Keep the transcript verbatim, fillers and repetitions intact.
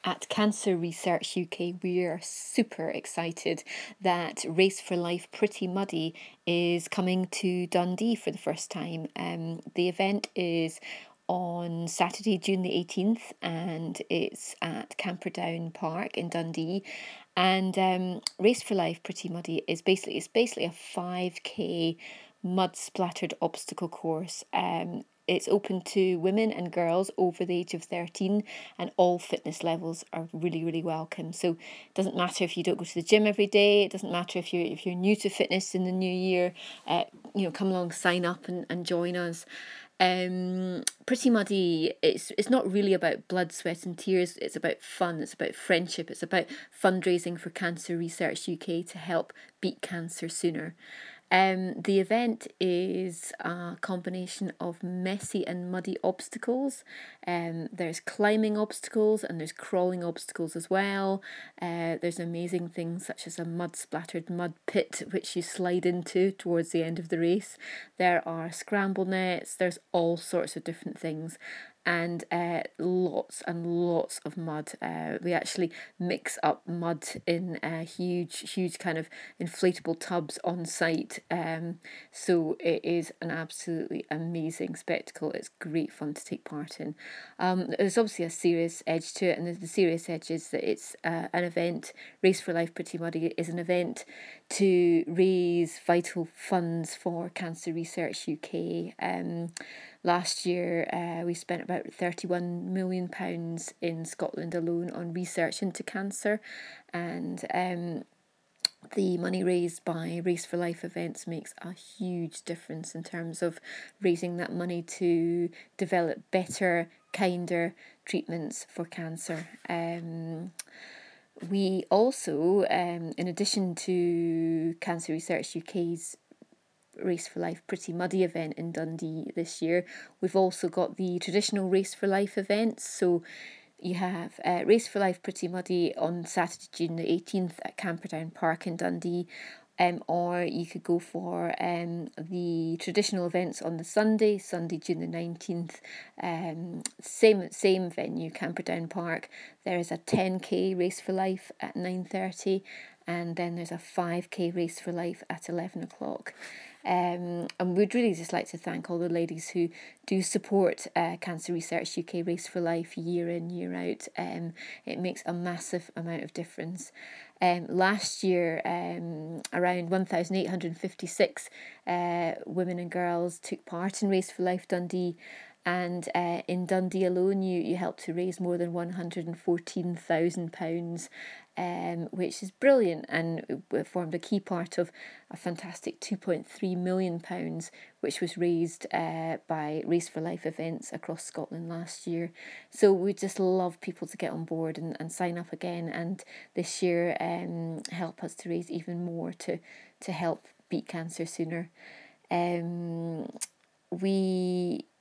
At Cancer Research U K, we are super excited that Race for Life Pretty Muddy is coming to Dundee for the first time. Um, the event is on Saturday, June the eighteenth, and it's at Camperdown Park in Dundee. And um, Race for Life Pretty Muddy is basically it's basically a five K mud splattered obstacle course. Um, it's open to women and girls over the age of thirteen, and all fitness levels are really, really welcome. So it doesn't matter if you don't go to the gym every day. It doesn't matter if you're if you're new to fitness in the new year. Uh, you know, come along, sign up, and, and join us. Um, Pretty Muddy, it's it's not really about blood, sweat and tears. It's about fun, it's about friendship, it's about fundraising for Cancer Research U K to help beat cancer sooner. Um, the event is a combination of messy and muddy obstacles. Um, there's climbing obstacles and there's crawling obstacles as well. Uh, there's amazing things such as a mud splattered mud pit which you slide into towards the end of the race. There are scramble nets, there's all sorts of different things. And uh, lots and lots of mud. Uh, we actually mix up mud in uh, huge, huge kind of inflatable tubs on site. Um, so it is an absolutely amazing spectacle. It's great fun to take part in. Um, there's obviously a serious edge to it, and the, the serious edge is that it's uh, an event. Race for Life Pretty Muddy is an event to raise vital funds for Cancer Research U K. Um, Last year, uh, we spent about thirty-one million pounds in Scotland alone on research into cancer, and um, the money raised by Race for Life events makes a huge difference in terms of raising that money to develop better, kinder treatments for cancer. Um, we also, um, in addition to Cancer Research U K's Race for Life Pretty Muddy event in Dundee this year, we've also got the traditional Race for Life events. So you have uh, Race for Life Pretty Muddy on Saturday, June the eighteenth at Camperdown Park in Dundee. Um, or you could go for um, the traditional events on the Sunday, Sunday, June the nineteenth, um, same same venue, Camperdown Park. There is a ten K Race for Life at nine thirty, and then there's a five K Race for Life at eleven o'clock. Um, and we'd really just like to thank all the ladies who do support uh, Cancer Research U K Race for Life year in, year out. Um, it makes a massive amount of difference. Um, last year, um, around one thousand eight hundred fifty-six uh, women and girls took part in Race for Life Dundee. And uh, in Dundee alone, you, you helped to raise more than one hundred fourteen thousand pounds, um, which is brilliant, and it formed a key part of a fantastic two point three million pounds, which was raised uh, by Race for Life events across Scotland last year. So we just love people to get on board and, and sign up again, and this year um, help us to raise even more to, to help beat cancer sooner. Um, we